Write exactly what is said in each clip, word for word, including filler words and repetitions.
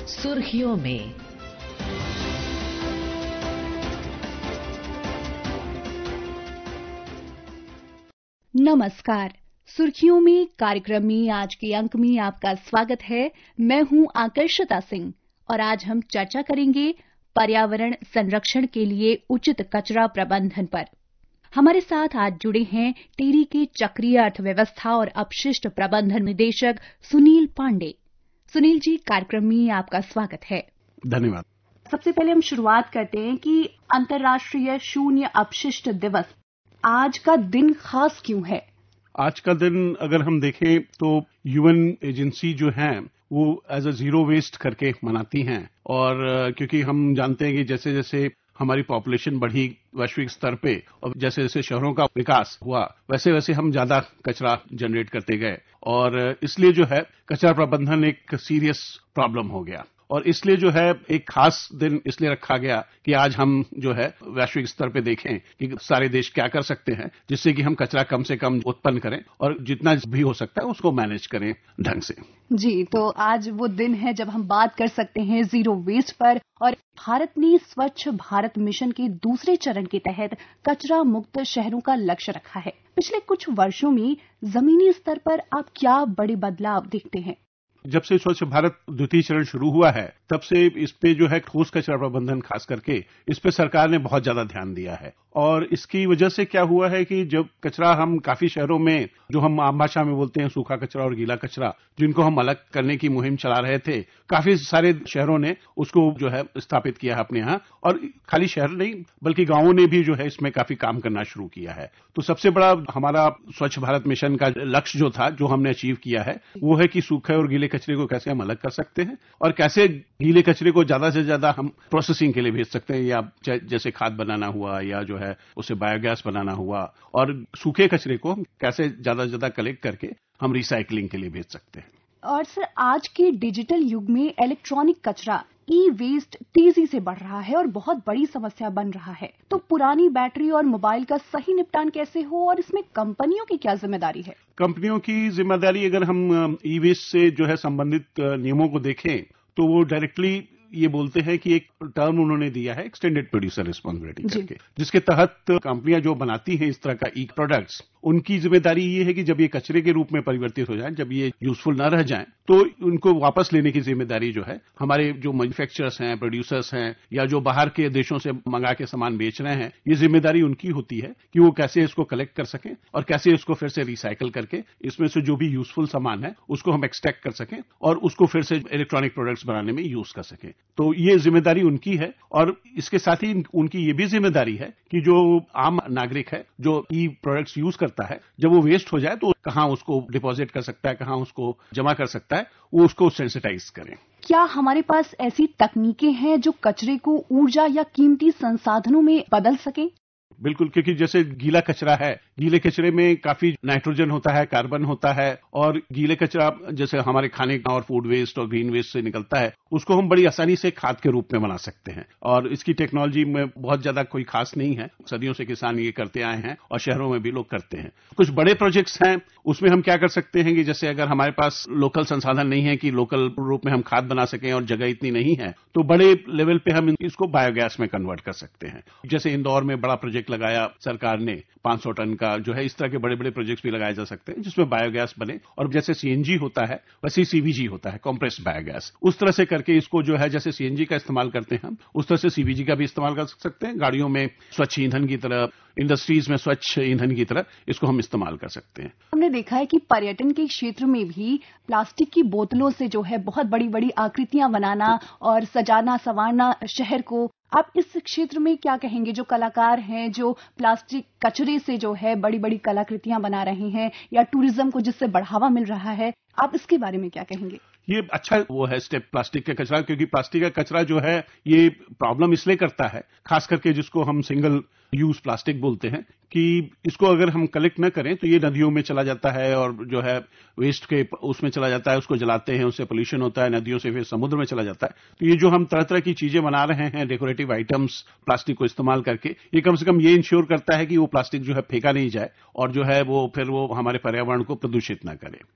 सुर्खियों में। नमस्कार। सुर्खियों में कार्यक्रम में आज के अंक में आपका स्वागत है। मैं हूं आकर्षिता सिंह और आज हम चर्चा करेंगे पर्यावरण संरक्षण के लिए उचित कचरा प्रबंधन पर। हमारे साथ आज जुड़े हैं टेरी के चक्रीय अर्थव्यवस्था और अपशिष्ट प्रबंधन निदेशक सुनील पांडे। सुनील जी, कार्यक्रम में आपका स्वागत है। धन्यवाद। सबसे पहले हम शुरुआत करते हैं कि अंतर्राष्ट्रीय शून्य अपशिष्ट दिवस आज का दिन खास क्यों है? आज का दिन अगर हम देखें तो यूएन एजेंसी जो है वो एज अ जीरो वेस्ट करके मनाती हैं और क्योंकि हम जानते हैं कि जैसे जैसे हमारी पॉपुलेशन बढ़ी वैश्विक स्तर पे और जैसे जैसे शहरों का विकास हुआ वैसे वैसे हम ज्यादा कचरा जनरेट करते गए और इसलिए जो है कचरा प्रबंधन एक सीरियस प्रॉब्लम हो गया और इसलिए जो है एक खास दिन इसलिए रखा गया कि आज हम जो है वैश्विक स्तर पे देखें कि सारे देश क्या कर सकते हैं जिससे कि हम कचरा कम से कम उत्पन्न करें और जितना भी हो सकता है उसको मैनेज करें ढंग से। जी, तो आज वो दिन है जब हम बात कर सकते हैं जीरो वेस्ट पर और भारत ने स्वच्छ भारत मिशन के दूसरे चरण के तहत कचरा मुक्त शहरों का लक्ष्य रखा है। पिछले कुछ वर्षों में जमीनी स्तर पर आप क्या बड़े बदलाव देखते हैं? जब से स्वच्छ भारत द्वितीय चरण शुरू हुआ है तब से इस पे जो है ठोस कचरा प्रबंधन खास करके इस पे सरकार ने बहुत ज्यादा ध्यान दिया है और इसकी वजह से क्या हुआ है कि जब कचरा हम काफी शहरों में जो हम आम भाषा में बोलते हैं सूखा कचरा और गीला कचरा जिनको हम अलग करने की मुहिम चला रहे थे, काफी सारे शहरों ने उसको जो है स्थापित किया है अपने यहाँ और खाली शहर नहीं बल्कि गांवों ने भी जो है इसमें काफी काम करना शुरू किया है। तो सबसे बड़ा हमारा स्वच्छ भारत मिशन का लक्ष्य जो था जो हमने अचीव किया है वो है कि सूखे और गीले कचरे को कैसे हम अलग कर सकते हैं और कैसे गीले कचरे को ज्यादा से ज्यादा हम प्रोसेसिंग के लिए भेज सकते हैं या जैसे खाद बनाना हुआ या जो है उसे बायोगैस बनाना हुआ और सूखे कचरे को हम कैसे ज्यादा से ज्यादा कलेक्ट करके हम रिसाइकलिंग के लिए भेज सकते हैं। और सर, आज के डिजिटल युग में इलेक्ट्रॉनिक कचरा ई वेस्ट तेजी से बढ़ रहा है और बहुत बड़ी समस्या बन रहा है। तो पुरानी बैटरी और मोबाइल का सही निपटान कैसे हो और इसमें कंपनियों की क्या जिम्मेदारी है? कंपनियों की जिम्मेदारी अगर हम ई वेस्ट से जो है संबंधित नियमों को देखें तो वो डायरेक्टली ये बोलते हैं कि एक टर्म उन्होंने दिया है एक्सटेंडेड प्रोड्यूसर रिस्पांसिबिलिटी करके, जिसके तहत कंपनियां जो बनाती हैं इस तरह का ई प्रोडक्ट्स उनकी जिम्मेदारी ये है कि जब ये कचरे के रूप में परिवर्तित हो जाएं, जब ये यूजफुल न रह जाएं, तो उनको वापस लेने की जिम्मेदारी जो है हमारे जो मैन्युफैक्चरर्स हैं, प्रोड्यूसर्स हैं या जो बाहर के देशों से मंगा के सामान बेच रहे हैं, ये जिम्मेदारी उनकी होती है कि वो कैसे इसको कलेक्ट कर सकें और कैसे इसको फिर से रिसाइकल करके इसमें से जो भी यूजफुल सामान है उसको हम एक्सट्रैक्ट कर सकें और उसको फिर से इलेक्ट्रॉनिक प्रोडक्ट्स बनाने में यूज कर सकें। तो ये जिम्मेदारी उनकी है और इसके साथ ही उनकी ये भी जिम्मेदारी है कि जो आम नागरिक है जो ई प्रोडक्ट्स यूज करता है, जब वो वेस्ट हो जाए तो कहाँ उसको डिपॉजिट कर सकता है, कहाँ उसको जमा कर सकता है, वो उसको सेंसिटाइज करें। क्या हमारे पास ऐसी तकनीकें हैं जो कचरे को ऊर्जा या कीमती संसाधनों में बदल सकें? बिल्कुल, क्योंकि जैसे गीला कचरा है, गीले कचरे में काफी नाइट्रोजन होता है, कार्बन होता है और गीले कचरा जैसे हमारे खाने का और फूड वेस्ट और ग्रीन वेस्ट से निकलता है उसको हम बड़ी आसानी से खाद के रूप में बना सकते हैं और इसकी टेक्नोलॉजी में बहुत ज्यादा कोई खास नहीं है, सदियों से किसान ये करते आए हैं और शहरों में भी लोग करते हैं। कुछ बड़े प्रोजेक्ट्स हैं उसमें हम क्या कर सकते हैं कि जैसे अगर हमारे पास लोकल संसाधन नहीं है कि लोकल रूप में हम खाद बना सकें और जगह इतनी नहीं है तो बड़े लेवल पे हम इसको बायोगैस में कन्वर्ट कर सकते हैं। जैसे इंदौर में बड़ा प्रोजेक्ट लगाया सरकार ने पाँच सौ टन का, जो है इस तरह के बड़े बड़े प्रोजेक्ट्स भी लगाए जा सकते हैं जिसमें बायोगैस बने और जैसे सीएनजी होता है वैसे सीवीजी होता है, कंप्रेस्ड बायोगैस, उस तरह से करके इसको जो है जैसे सीएनजी का इस्तेमाल करते हैं हम उस तरह से सीवीजी का भी इस्तेमाल कर सकते हैं। गाड़ियों में स्वच्छ ईंधन की तरह, इंडस्ट्रीज में स्वच्छ ईंधन की तरह इसको हम इस्तेमाल कर सकते हैं। हमने देखा है कि पर्यटन के क्षेत्र में भी प्लास्टिक की बोतलों से जो है बहुत बड़ी बड़ी आकृतियां बनाना और सजाना संवारना शहर को, आप इस क्षेत्र में क्या कहेंगे? जो कलाकार हैं जो प्लास्टिक कचरे से जो है बड़ी बड़ी कलाकृतियां बना रहे हैं या टूरिज्म को जिससे बढ़ावा मिल रहा है, आप इसके बारे में क्या कहेंगे? ये अच्छा वो है स्टेप प्लास्टिक का कचरा, क्योंकि प्लास्टिक का कचरा जो है ये प्रॉब्लम इसलिए करता है, खास करके जिसको हम सिंगल यूज प्लास्टिक बोलते हैं, कि इसको अगर हम कलेक्ट न करें तो ये नदियों में चला जाता है और जो है वेस्ट के उसमें चला जाता है, उसको जलाते हैं, उससे पोल्यूशन होता है, नदियों से फिर समुद्र में चला जाता है। तो ये जो हम तरह तरह की चीजें बना रहे हैं डेकोरेटिव आइटम्स प्लास्टिक को इस्तेमाल करके, ये कम से कम ये इंश्योर करता है कि वो प्लास्टिक जो है फेंका नहीं जाए और जो है वो फिर वो हमारे पर्यावरण को प्रदूषित न करे।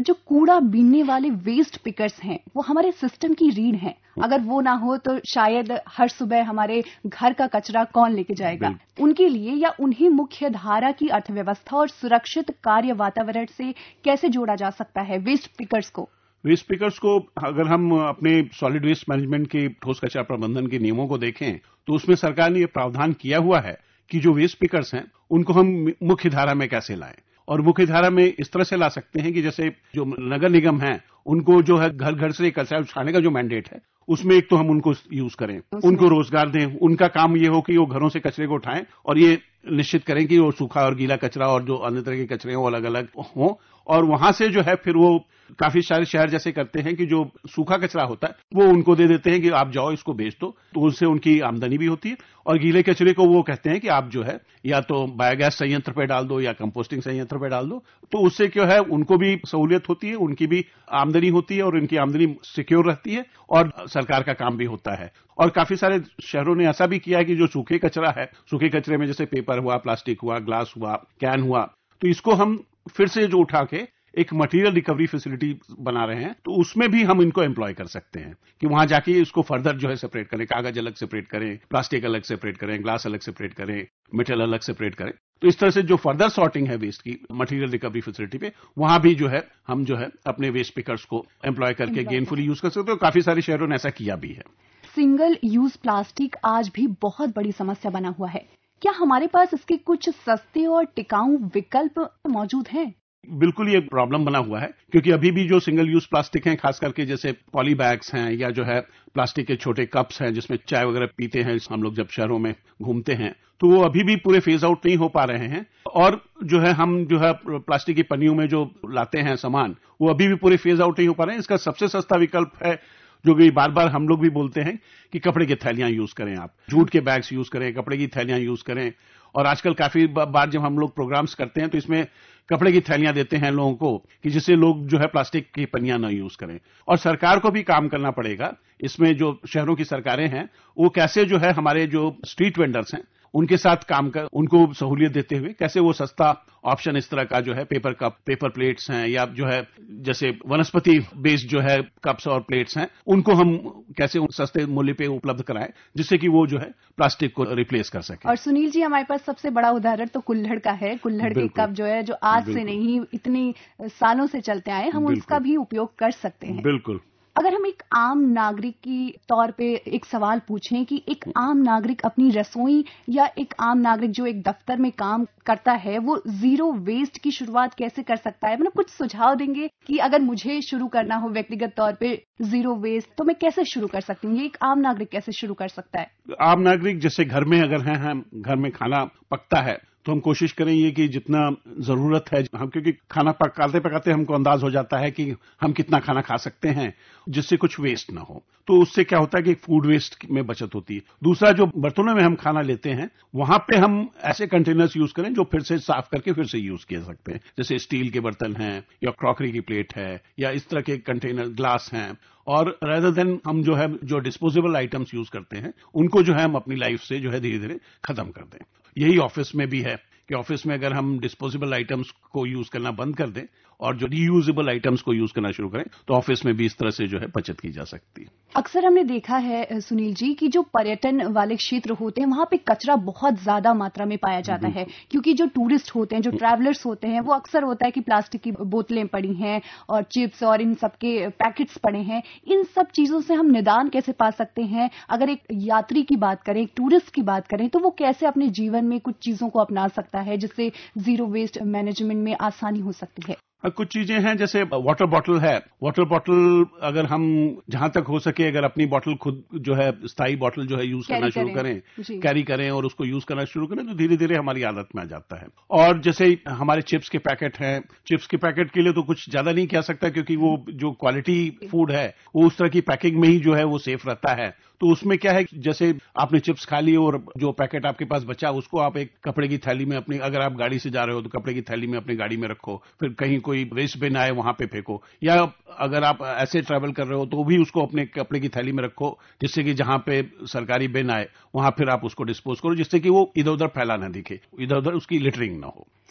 जो कूड़ा बीनने वाले वेस्ट पिकर्स हैं वो हमारे सिस्टम की रीढ़ हैं। अगर वो ना हो तो शायद हर सुबह हमारे घर का कचरा कौन लेके जाएगा। उनके लिए या उन्हें मुख्य धारा की अर्थव्यवस्था और सुरक्षित कार्य वातावरण से कैसे जोड़ा जा सकता है वेस्ट पिकर्स को? वेस्ट पिकर्स को अगर हम अपने सॉलिड वेस्ट मैनेजमेंट के ठोस कचरा प्रबंधन के नियमों को देखें तो उसमें सरकार ने यह प्रावधान किया हुआ है कि जो वेस्ट पिकर्स हैं उनको हम मुख्य धारा में कैसे लाएं। और मुख्य धारा में इस तरह से ला सकते हैं कि जैसे जो नगर निगम है उनको जो है घर घर से कचरा उठाने का जो मैंडेट है उसमें एक तो हम उनको यूज करें, उनको रोजगार दें। उनका काम ये हो कि वो घरों से कचरे को उठाएं और ये निश्चित करें कि वो सूखा और गीला कचरा और जो अन्य तरह के कचरे हैं वो अलग अलग हों। और वहां से जो है फिर वो काफी सारे शहर जैसे करते हैं कि जो सूखा कचरा होता है वो उनको दे देते हैं कि आप जाओ इसको बेच दो, तो उससे उनकी आमदनी भी होती है। और गीले कचरे को वो कहते हैं कि आप जो है या तो बायोगैस संयंत्र पे डाल दो या कंपोस्टिंग संयंत्र पे डाल दो, तो उससे क्या है उनको भी सहूलियत होती है, उनकी भी आमदनी होती है और उनकी आमदनी सिक्योर रहती है और सरकार का काम भी होता है। और काफी सारे शहरों ने ऐसा भी किया है कि जो सूखे कचरा है, सूखे कचरे में जैसे पेपर हुआ, प्लास्टिक हुआ, ग्लास हुआ, कैन हुआ, तो इसको हम फिर से जो उठा के एक मटेरियल रिकवरी फैसिलिटी बना रहे हैं, तो उसमें भी हम इनको एम्प्लॉय कर सकते हैं कि वहां जाके इसको फर्दर जो है सेपरेट करें, कागज अलग सेपरेट करें, प्लास्टिक अलग सेपरेट करें, ग्लास अलग सेपरेट करें, मेटल अलग सेपरेट करें। तो इस तरह से जो फर्दर सॉर्टिंग है वेस्ट की मटेरियल रिकवरी फैसिलिटी पे, वहां भी जो है हम जो है अपने वेस्ट पिकर्स को एम्प्लॉय करके गेनफुली यूज कर सकते हैं। तो काफी सारे शहरों ने ऐसा किया भी है। सिंगल यूज प्लास्टिक आज भी बहुत बड़ी समस्या बना हुआ है। क्या हमारे पास इसके कुछ सस्ते और टिकाऊ विकल्प मौजूद हैं? बिल्कुल ये प्रॉब्लम बना हुआ है, क्योंकि अभी भी जो सिंगल यूज प्लास्टिक हैं, खास करके जैसे पॉली बैग्स हैं या जो है प्लास्टिक के छोटे कप्स हैं जिसमें चाय वगैरह पीते हैं हम लोग जब शहरों में घूमते हैं, तो वो अभी भी पूरे फेज आउट नहीं हो पा रहे हैं। और जो है हम जो है प्लास्टिक की पन्नियों में जो लाते हैं सामान, वो अभी भी पूरे फेज आउट नहीं हो पा रहे हैं। इसका सबसे सस्ता विकल्प है जो कि बार बार हम लोग भी बोलते हैं कि कपड़े की थैलियां यूज करें, आप जूट के बैग्स यूज करें, कपड़े की थैलियां यूज करें। और आजकल काफी बार जब हम लोग प्रोग्राम्स करते हैं तो इसमें कपड़े की थैलियां देते हैं लोगों को कि जिससे लोग जो है प्लास्टिक की पन्नियां न यूज करें। और सरकार को भी काम करना पड़ेगा इसमें, जो शहरों की सरकारें हैं वो कैसे जो है हमारे जो स्ट्रीट वेंडर्स हैं उनके साथ काम कर उनको सहूलियत देते हुए कैसे वो सस्ता ऑप्शन इस तरह का जो है पेपर कप, पेपर प्लेट्स हैं या जो है जैसे वनस्पति बेस्ड जो है कप्स और प्लेट्स हैं, उनको हम कैसे सस्ते मूल्य पे उपलब्ध कराएं जिससे कि वो जो है प्लास्टिक को रिप्लेस कर सके। और सुनील जी, हमारे पास सबसे बड़ा उदाहरण तो कुल्हड़ का है। कुल्हड़ के कप जो है जो आज से नहीं इतनी सालों से चलते आए, हम उसका भी उपयोग कर सकते हैं। बिल्कुल। अगर हम एक आम नागरिक की तौर पे एक सवाल पूछें कि एक आम नागरिक अपनी रसोई या एक आम नागरिक जो एक दफ्तर में काम करता है वो जीरो वेस्ट की शुरुआत कैसे कर सकता है? मतलब कुछ सुझाव देंगे कि अगर मुझे शुरू करना हो व्यक्तिगत तौर पे जीरो वेस्ट, तो मैं कैसे शुरू कर सकती हूँ? ये एक आम नागरिक कैसे शुरू कर सकता है? आम नागरिक जैसे घर में अगर है, हम घर में खाना पकता है तो हम कोशिश करेंगे कि जितना जरूरत है हम, क्योंकि खाना पकाते पकाते हमको अंदाज हो जाता है कि हम कितना खाना खा सकते हैं जिससे कुछ वेस्ट ना हो, तो उससे क्या होता है कि फूड वेस्ट में बचत होती है। दूसरा, जो बर्तनों में हम खाना लेते हैं वहां पे हम ऐसे कंटेनर्स यूज करें जो फिर से साफ करके फिर से यूज किए सकते हैं, जैसे स्टील के बर्तन हैं या क्रॉकरी की प्लेट है या इस तरह के कंटेनर ग्लास हैं। और रेदर देन हम जो है जो डिस्पोजेबल आइटम्स यूज करते हैं उनको जो है हम अपनी लाइफ से जो है धीरे धीरे खत्म कर दें। यही ऑफिस में भी है कि ऑफिस में अगर हम डिस्पोजेबल आइटम्स को यूज करना बंद कर दें और जो रीयूजेबल आइटम्स को यूज करना शुरू करें तो ऑफिस में भी इस तरह से जो है बचत की जा सकती है। अक्सर हमने देखा है सुनील जी कि जो पर्यटन वाले क्षेत्र होते हैं वहां पे कचरा बहुत ज्यादा मात्रा में पाया जाता है, क्योंकि जो टूरिस्ट होते हैं, जो ट्रैवलर्स होते हैं, वो अक्सर होता है कि प्लास्टिक की बोतलें पड़ी हैं और चिप्स और इन सब के पैकेट्स पड़े हैं। इन सब चीजों से हम निदान कैसे पा सकते हैं? अगर एक यात्री की बात करें, एक टूरिस्ट की बात करें, तो वो कैसे अपने जीवन में कुछ चीजों को अपना सकता है जिससे जीरो वेस्ट मैनेजमेंट में आसानी हो सकती है? कुछ चीजें हैं जैसे वाटर बॉटल है। वाटर बॉटल अगर हम जहां तक हो सके अगर अपनी बॉटल खुद जो है स्थायी बॉटल जो है यूज करना शुरू करें, कैरी करें और उसको यूज करना शुरू करें तो धीरे धीरे हमारी आदत में आ जाता है। और जैसे हमारे चिप्स के पैकेट हैं, चिप्स के पैकेट के लिए तो कुछ ज्यादा नहीं कह सकता क्योंकि वो जो क्वालिटी फूड है वो उस तरह की पैकिंग में ही जो है वो सेफ रहता है। तो उसमें क्या है, जैसे आपने चिप्स खा ली और जो पैकेट आपके पास बचा उसको आप एक कपड़े की थैली में अपनी, अगर आप गाड़ी से जा रहे हो तो कपड़े की थैली में अपनी गाड़ी में रखो, फिर कहीं कोई वेस्ट बिन आए वहां पे फेंको, या अगर आप ऐसे ट्रैवल कर रहे हो तो भी उसको अपने कपड़े की थैली में रखो जिससे कि जहां पे सरकारी बिन आए वहां फिर आप उसको डिस्पोज करो जिससे कि वो इधर उधर फैला ना दिखे, इधर उधर उसकी लिटरिंग ना हो।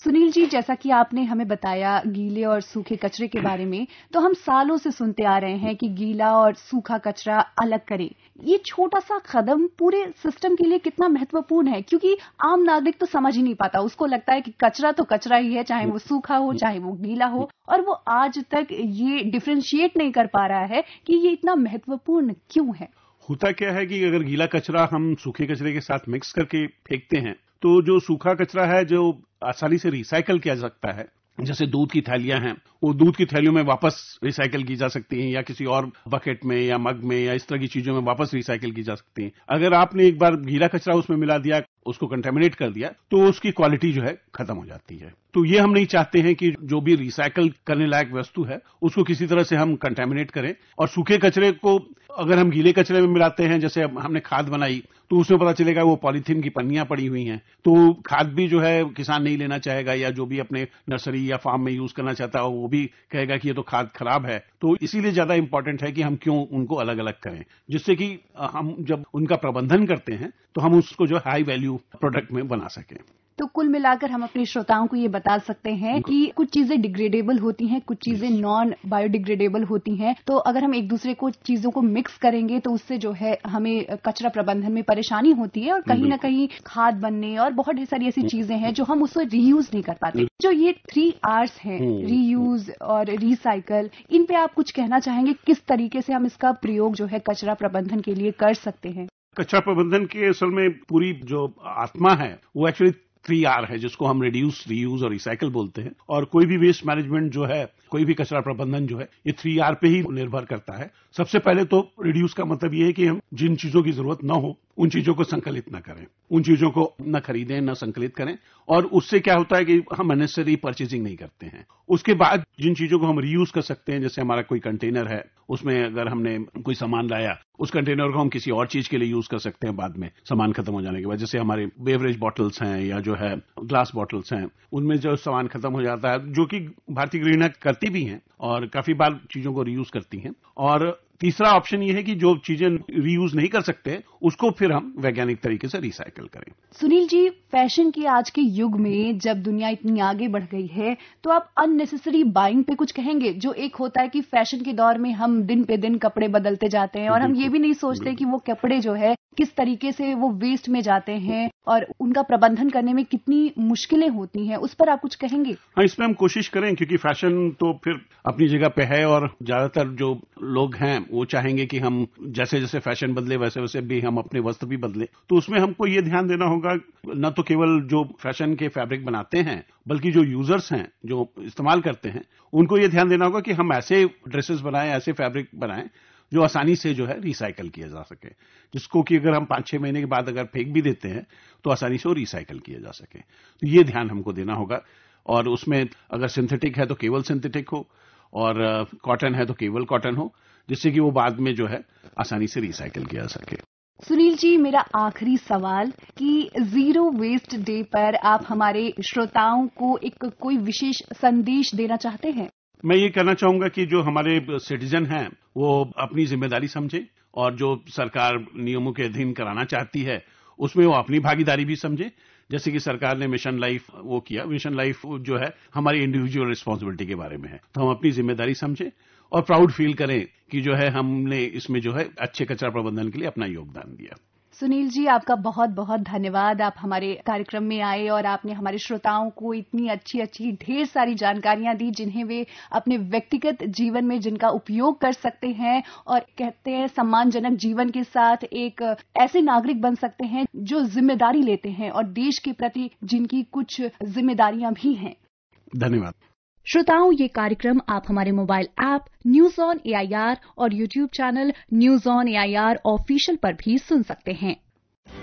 सुनील जी, जैसा कि आपने हमें बताया गीले और सूखे कचरे के बारे में, तो हम सालों से सुनते आ रहे हैं कि गीला और सूखा कचरा अलग करें। ये छोटा सा कदम पूरे सिस्टम के लिए कितना महत्वपूर्ण है, क्योंकि आम नागरिक तो समझ ही नहीं पाता। उसको लगता है कि कचरा तो कचरा ही है, चाहे वो सूखा हो चाहे वो गीला हो, और वो आज तक ये डिफरेंशिएट नहीं कर पा रहा है कि ये इतना महत्वपूर्ण क्यों है। होता क्या है कि अगर गीला कचरा हम सूखे कचरे के साथ मिक्स करके फेंकते हैं तो जो सूखा कचरा है जो आसानी से रिसाइकल किया जा सकता है, जैसे दूध की थैलियां हैं, वो दूध की थैलियों में वापस रिसाइकल की जा सकती हैं, या किसी और बकेट में या मग में या इस तरह की चीजों में वापस रिसाइकल की जा सकती हैं। अगर आपने एक बार गीला कचरा उसमें मिला दिया, उसको कंटेमिनेट कर दिया, तो उसकी क्वालिटी जो है खत्म हो जाती है। तो ये हम नहीं चाहते हैं कि जो भी रिसाइकल करने लायक वस्तु है उसको किसी तरह से हम कंटेमिनेट करें। और सूखे कचरे को अगर हम गीले कचरे में मिलाते हैं, जैसे हमने खाद बनाई तो उसमें पता चलेगा वो पॉलीथीन की पन्नियां पड़ी हुई हैं, तो खाद भी जो है किसान नहीं लेना चाहेगा, या जो भी अपने नर्सरी या फार्म में यूज करना चाहता है वो भी कहेगा कि ये तो खाद खराब है। तो इसीलिए ज्यादा इंपॉर्टेंट है कि हम क्यों उनको अलग अलग करें, जिससे कि हम जब उनका प्रबंधन करते हैं तो हम उसको जो हाई वैल्यू प्रोडक्ट में बना सकें। तो कुल मिलाकर हम अपने श्रोताओं को ये बता सकते हैं कि कुछ चीजें डिग्रेडेबल होती हैं, कुछ चीजें नॉन बायोडिग्रेडेबल होती हैं। तो अगर हम एक दूसरे को चीजों को मिक्स करेंगे तो उससे जो है हमें कचरा प्रबंधन में परेशानी होती है, और कहीं ना कहीं खाद बनने और बहुत सारी ऐसी चीजें हैं जो हम उसको रीयूज नहीं कर पाते। जो ये थ्री आर्स हैं, रीयूज और रिसाइकल, इन पे आप कुछ कहना चाहेंगे? किस तरीके से हम इसका प्रयोग जो है कचरा प्रबंधन के लिए कर सकते हैं? कचरा प्रबंधन के असल में पूरी जो आत्मा है वो एक्चुअली थ्री आर है, जिसको हम रिड्यूस, रीयूज और रिसाइकल बोलते हैं। और कोई भी वेस्ट मैनेजमेंट जो है, कोई भी कचरा प्रबंधन जो है, ये थ्री आर पे ही निर्भर करता है। सबसे पहले तो रिड्यूस का मतलब ये है कि हम जिन चीजों की जरूरत न हो उन चीजों को संकलित न करें, उन चीजों को न खरीदें न संकलित करें। और उससे क्या होता है कि हम अननेसेसरी परचेजिंग नहीं करते हैं। उसके बाद जिन चीजों को हम रीयूज कर सकते हैं, जैसे हमारा कोई कंटेनर है, उसमें अगर हमने कोई सामान लाया, उस कंटेनर को हम किसी और चीज के लिए यूज कर सकते हैं बाद में, सामान खत्म हो जाने के बाद। जैसे हमारे बेवरेज बॉटल्स हैं या जो है ग्लास बॉटल्स हैं, उनमें जो सामान खत्म हो जाता है, जो कि भारतीय गृहिणियां करती भी हैं और काफी बार चीजों को रीयूज करती हैं। और तीसरा ऑप्शन ये है कि जो चीजें रीयूज नहीं कर सकते उसको फिर हम वैज्ञानिक तरीके से रिसाइकल करें। सुनील जी, फैशन के आज के युग में जब दुनिया इतनी आगे बढ़ गई है, तो आप अननेसेसरी बाइंग पे कुछ कहेंगे? जो एक होता है कि फैशन के दौर में हम दिन पे दिन कपड़े बदलते जाते हैं और हम ये भी नहीं सोचते कि वो कपड़े जो है किस तरीके से वो वेस्ट में जाते हैं और उनका प्रबंधन करने में कितनी मुश्किलें होती हैं, उस पर आप कुछ कहेंगे? हाँ, इसमें हम कोशिश करें, क्योंकि फैशन तो फिर अपनी जगह पे है और ज्यादातर जो लोग हैं वो चाहेंगे कि हम जैसे जैसे फैशन बदले वैसे वैसे भी हम अपने वस्त्र भी बदले। तो उसमें हमको ये ध्यान देना होगा, न तो केवल जो फैशन के फैब्रिक बनाते हैं बल्कि जो यूजर्स हैं, जो इस्तेमाल करते हैं, उनको ये ध्यान देना होगा कि हम ऐसे ड्रेसेस बनाएं, ऐसे फैब्रिक बनाएं जो आसानी से जो है रिसाइकल किया जा सके, जिसको कि अगर हम पांच छह महीने के बाद अगर फेंक भी देते हैं तो आसानी से वो रिसाइकल किया जा सके। तो ये ध्यान हमको देना होगा। और उसमें अगर सिंथेटिक है तो केवल सिंथेटिक हो, और कॉटन है तो केवल कॉटन हो, जिससे कि वो बाद में जो है आसानी से रिसाइकल किया जा सके। सुनील जी, मेरा आखिरी सवाल कि जीरो वेस्ट डे पर आप हमारे श्रोताओं को एक कोई विशेष संदेश देना चाहते हैं? मैं ये कहना चाहूंगा कि जो हमारे सिटीजन हैं वो अपनी जिम्मेदारी समझे, और जो सरकार नियमों के अधीन कराना चाहती है उसमें वो अपनी भागीदारी भी समझे। जैसे कि सरकार ने मिशन लाइफ वो किया, मिशन लाइफ जो है हमारी इंडिविजुअल रिस्पांसिबिलिटी के बारे में है, तो हम अपनी जिम्मेदारी समझें और प्राउड फील करें कि जो है हमने इसमें जो है अच्छे कचरा प्रबंधन के लिए अपना योगदान दिया। सुनील जी, आपका बहुत बहुत धन्यवाद। आप हमारे कार्यक्रम में आए और आपने हमारे श्रोताओं को इतनी अच्छी अच्छी ढेर सारी जानकारियां दी, जिन्हें वे अपने व्यक्तिगत जीवन में जिनका उपयोग कर सकते हैं, और कहते हैं सम्मानजनक जीवन के साथ एक ऐसे नागरिक बन सकते हैं जो जिम्मेदारी लेते हैं और देश के प्रति जिनकी कुछ जिम्मेदारियां भी हैं। धन्यवाद। श्रोताओं, ये कार्यक्रम आप हमारे mobile app news on AIR और YouTube channel news on AIR official पर भी सुन सकते हैं।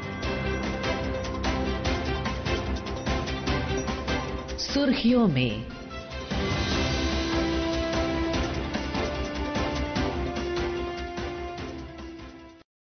सुर्खियों में